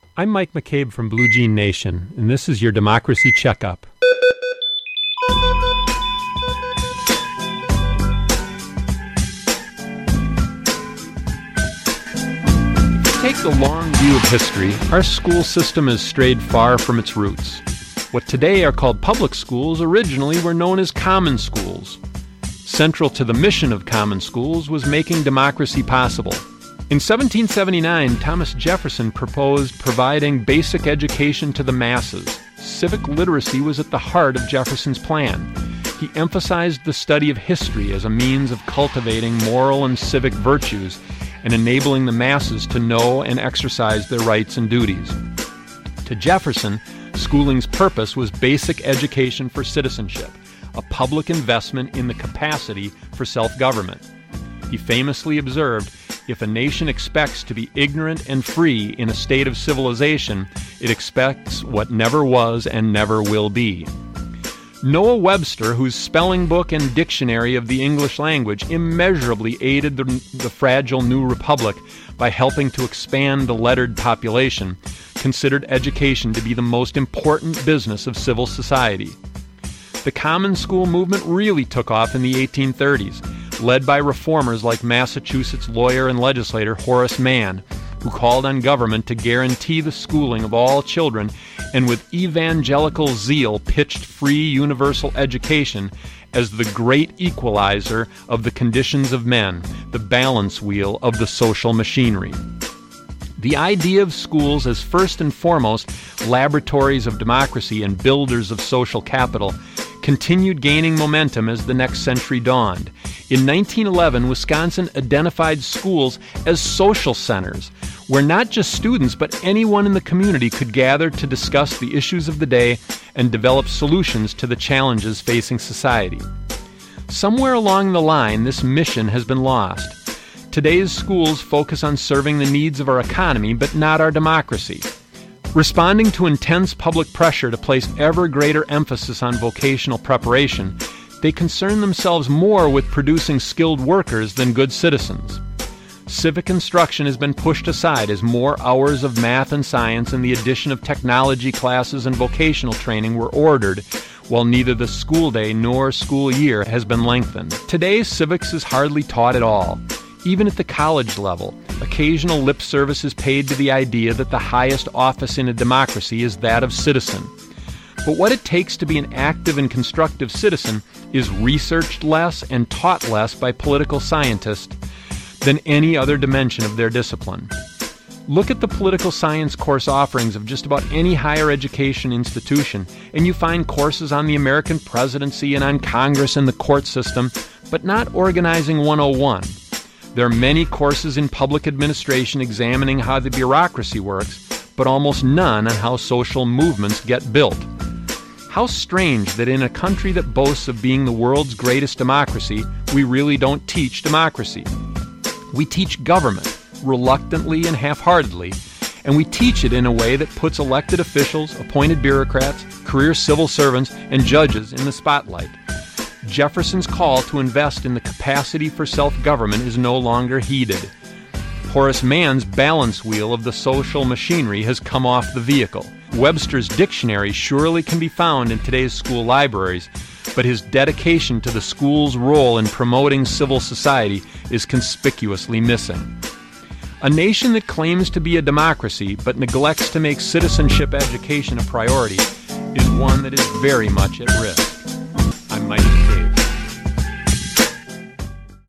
I'm Mike McCabe from Blue Jean Nation, and this is your Democracy Checkup. Take the long view of history, our school system has strayed far from its roots. What today are called public schools originally were known as common schools. Central to the mission of common schools was making democracy possible. In 1779, Thomas Jefferson proposed providing basic education to the masses. Civic literacy was at the heart of Jefferson's plan. He emphasized the study of history as a means of cultivating moral and civic virtues and enabling the masses to know and exercise their rights and duties. To Jefferson, schooling's purpose was basic education for citizenship, a public investment in the capacity for self-government. He famously observed, "If a nation expects to be ignorant and free in a state of civilization, it expects what never was and never will be." Noah Webster, whose spelling book and dictionary of the English language immeasurably aided the fragile new republic by helping to expand the lettered population, considered education to be the most important business of civil society. The common school movement really took off in the 1830s, led by reformers like Massachusetts lawyer and legislator Horace Mann, who called on government to guarantee the schooling of all children and with evangelical zeal pitched free universal education as the great equalizer of the conditions of men, the balance wheel of the social machinery. The idea of schools as first and foremost laboratories of democracy and builders of social capital continued gaining momentum as the next century dawned. In 1911, Wisconsin identified schools as social centers, where not just students but anyone in the community could gather to discuss the issues of the day and develop solutions to the challenges facing society. Somewhere along the line, this mission has been lost. Today's schools focus on serving the needs of our economy, but not our democracy. Responding to intense public pressure to place ever greater emphasis on vocational preparation, they concern themselves more with producing skilled workers than good citizens. Civic instruction has been pushed aside as more hours of math and science and the addition of technology classes and vocational training were ordered, while neither the school day nor school year has been lengthened. Today, civics is hardly taught at all. Even at the college level, occasional lip service is paid to the idea that the highest office in a democracy is that of citizen. But what it takes to be an active and constructive citizen is researched less and taught less by political scientists than any other dimension of their discipline. Look at the political science course offerings of just about any higher education institution, and you find courses on the American presidency and on Congress and the court system, but not Organizing 101. There are many courses in public administration examining how the bureaucracy works, but almost none on how social movements get built. How strange that in a country that boasts of being the world's greatest democracy, we really don't teach democracy. We teach government, reluctantly and half-heartedly, and we teach it in a way that puts elected officials, appointed bureaucrats, career civil servants, and judges in the spotlight. Jefferson's call to invest in the capacity for self-government is no longer heeded. Horace Mann's balance wheel of the social machinery has come off the vehicle. Webster's dictionary surely can be found in today's school libraries, but his dedication to the school's role in promoting civil society is conspicuously missing. A nation that claims to be a democracy but neglects to make citizenship education a priority is one that is very much at risk. I'm Mike McCabe.